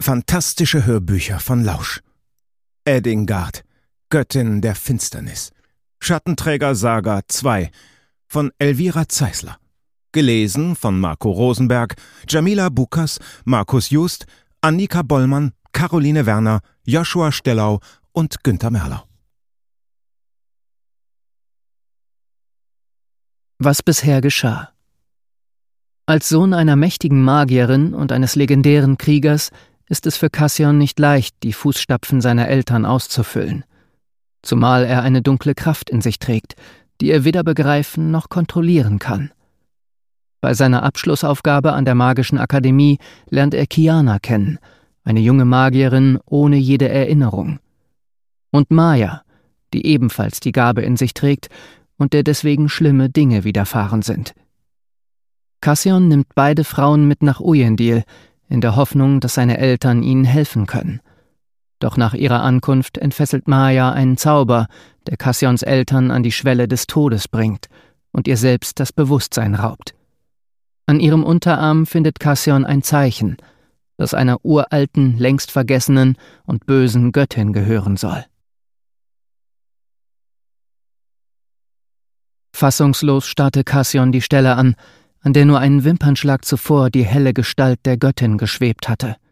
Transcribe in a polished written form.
Fantastische Hörbücher von Lausch. Eddingard, Göttin der Finsternis. Schattenträger-Saga 2 von Elvira Zeisler. Gelesen von Marco Rosenberg, Jamila Bukas, Markus Just, Annika Bollmann, Caroline Werner, Joshua Stellau und Günther Merlau. Was bisher geschah. Als Sohn einer mächtigen Magierin und eines legendären Kriegers ist es für Cassian nicht leicht, die Fußstapfen seiner Eltern auszufüllen. Zumal er eine dunkle Kraft in sich trägt, die er weder begreifen noch kontrollieren kann. Bei seiner Abschlussaufgabe an der Magischen Akademie lernt er Kiana kennen, eine junge Magierin ohne jede Erinnerung. Und Maya, die ebenfalls die Gabe in sich trägt und der deswegen schlimme Dinge widerfahren sind. Cassian nimmt beide Frauen mit nach Uyendil, in der Hoffnung, dass seine Eltern ihnen helfen können. Doch nach ihrer Ankunft entfesselt Maya einen Zauber, der Cassians Eltern an die Schwelle des Todes bringt und ihr selbst das Bewusstsein raubt. An ihrem Unterarm findet Cassian ein Zeichen, das einer uralten, längst vergessenen und bösen Göttin gehören soll. Fassungslos starrte Cassian die Stelle an der nur einen Wimpernschlag zuvor die helle Gestalt der Göttin geschwebt hatte.